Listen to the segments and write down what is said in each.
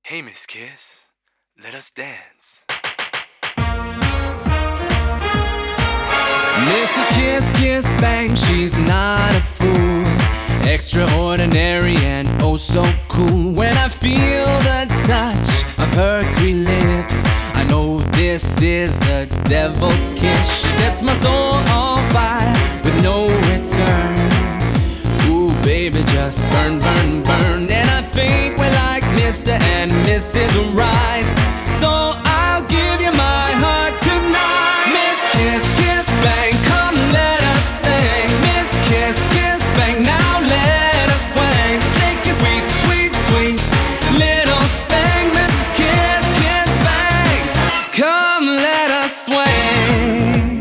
Hey, Miss Kiss, let us dance. Mrs. Kiss Kiss Bang, she's not a fool. Extraordinary and oh so cool. When I feel the touch of her sweet lips, I know this is a devil's kiss. She sets my soul on fire with no return. Ooh, baby, just burn, burn, burn. And I think we're like Mr. and Mrs. Right. So I'll give you my heart tonight. Miss Kiss Kiss Bang, come let us sing. Miss Kiss Kiss Bang, now let us swing. Shake your sweet, sweet, sweet little thing. Mrs. Kiss Kiss Bang, come let us swing.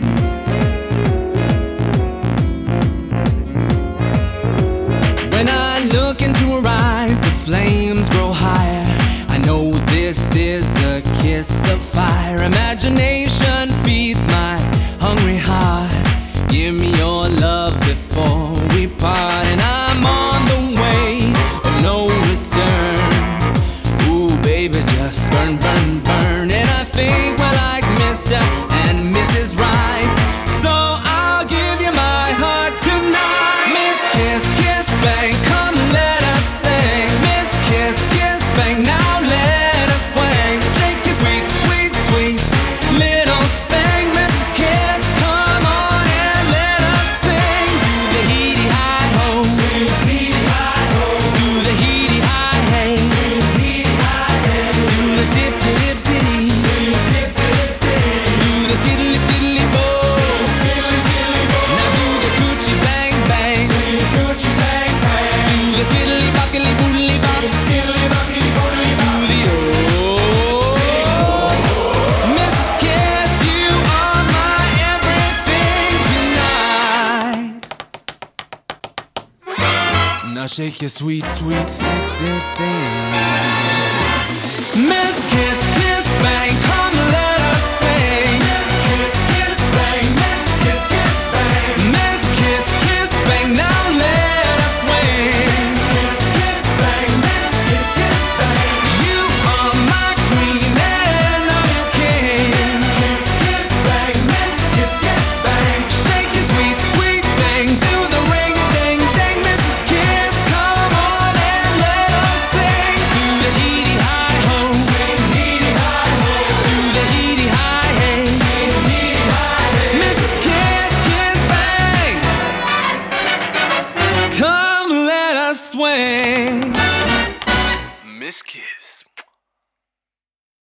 When I look into her eyes, the flames grow higher. I know this is a kiss of fire. Imagination feeds my hungry heart. Give me your love before we part. And I'm on the way of no return. Ooh, baby, just burn, burn, burn. And I think we're like Mr. and Mrs. Right. So I'll give you my heart tonight. Miss Kiss Kiss Bang, come let us sing. Miss Kiss Kiss Bang, now let us swing. Shake your sweet, sweet, sweet little thing. Mrs. Kiss, come on and let us sing. Do the heedy high ho, sing heedy high ho. Do the heedy high hey, sing heedy high hey. Do the dip dip ditty, sing dip dip ditty. Do the skiddly skiddly bo, sing skiddly skiddly bo. Now do the coochie bang bang, sing coochie bang bang. Do the skiddly bockily boodly bop, skiddly bockily boodly bop. Do the Mrs. Kiss, you are my everything tonight. Now shake your sweet, sweet, sexy thing.